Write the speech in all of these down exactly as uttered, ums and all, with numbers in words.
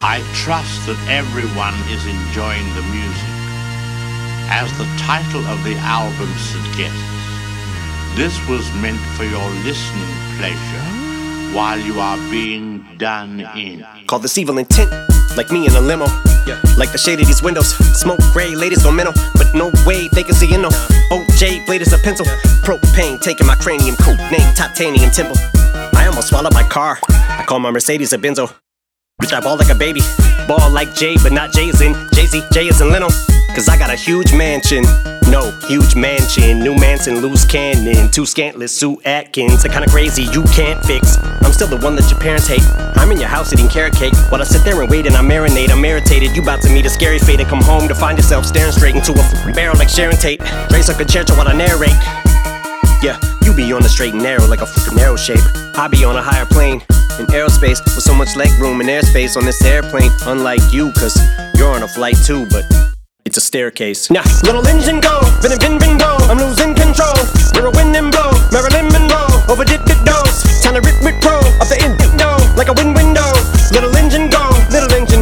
I trust that everyone is enjoying the music. As the title of the album suggests, this was meant for your listening pleasure while you are being done in. Call this evil intent, like me in a limo. Yeah. Like the shade of these windows, smoke gray, ladies go mental, but no way they can see you know. O J blade is a pencil, propane taking my cranium, coat name titanium temple. I almost swallowed my car. I call my Mercedes a Benzo. Bitch, I ball like a baby, ball like Jay, but not Jay's in Jay-Z, Jay is in Leno. Cause I got a huge mansion, no, huge mansion. New Manson, loose cannon, too scantless, Sue Atkins. The kinda crazy you can't fix. I'm still the one that your parents hate. I'm in your house eating carrot cake while I sit there and wait and I marinate. I'm irritated, you about to meet a scary fate and come home to find yourself staring straight into a f- barrel like Sharon Tate. Race like a church while I narrate. Yeah, you be on the straight and narrow like a fucking narrow shape. I be on a higher plane in aerospace with so much leg room and airspace on this airplane. Unlike you, cause you're on a flight too, but it's a staircase. Now, little engine go, vin vin vin go. I'm losing control. We're a wind and blow. Marilyn Monroe, overdid the dose. Time to rip rip pro up the window like a wind window. Little engine go, little engine.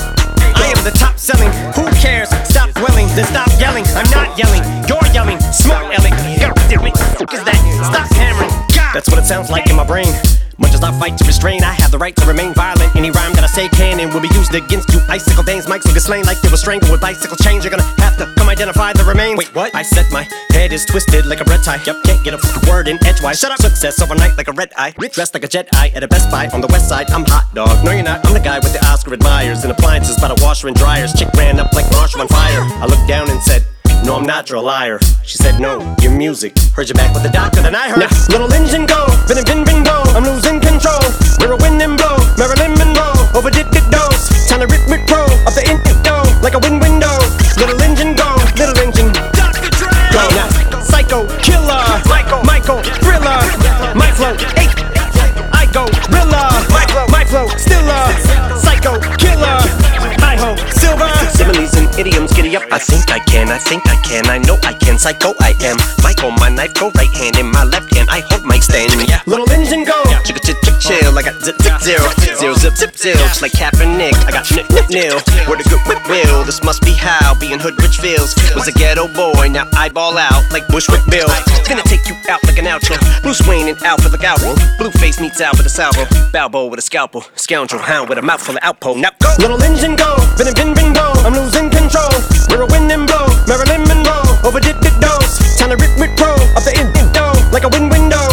I am the top selling. Who cares? Stop dwelling, then stop yelling. I'm not yelling, you're yelling. Smart Ellie, God damn it, fuck is that? Stop hammering. God. That's what it sounds like in my brain. Much as I fight to restrain, I have the right to remain violent. Any rhyme that I say can and will be used against you. Icicle veins, mics will get slain like they were strangled with bicycle chains. You're gonna have to come identify the remains. Wait, what? I said my head is twisted like a red tie. Yep, can't get a fucking word in edgewise. Shut up. Success overnight like a red eye. Dressed like a Jedi at a Best Buy on the west side. I'm hot dog. No, you're not. I'm the guy with the Oscar admirers and appliances by the washer and dryers. Chick ran up like Marshall on fire. I looked down and said, no, I'm not, you're a liar. She said, no, your music. Heard you back with the doctor, then I heard. Now, little engine go, vin vin vin go. I'm losing control. We're a wind and blow. Marilyn Monroe, overdid the dose. Time to rip rip pro up the window like a wind window. Little engine go, little engine go. Now, psycho killer, Michael, Michael thriller. My flow, eight. I go thriller. My flow, my flow, stiller. Psycho killer. I ho, silver. Similes and idioms, giddy up. I think I can, I think I can, I know I can. Psycho I am. Michael, my knife go right hand in my left hand. I hold my stand. Yeah. Little engine go. Chicka chick chick chill. I got zip zip zero. Zero zip zip zilch like Kaepernick. I got nip nip nil. Where the good whip will. This must be how being hood rich feels. Was a ghetto boy, now I ball out like Bushwick Bill. Gonna take you out like an outro. Bruce Wayne and Alfred the Owl. Blueface meets Al with a salvo. Balbo with a scalpel. Scoundrel hound with a mouthful of outpo. Now go. Little engine go. Vin vin vin go. I'm losing control. We're a wind and blow. Marilyn Monroe, overdid the dose. Time to rip rip pro up the window like a wind window.